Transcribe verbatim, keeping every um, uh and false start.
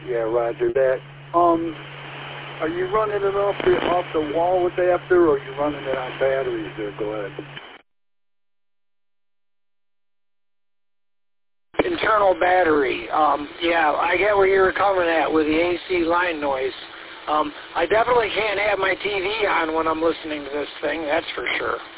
Yeah, roger that. Um, are you running it off the off the wall adapter, or are you running it on batteries there, Glenn? Internal battery. Um, yeah, I get where you're coming at with the A C line noise. Um, I definitely can't have my T V on when I'm listening to this thing, that's for sure.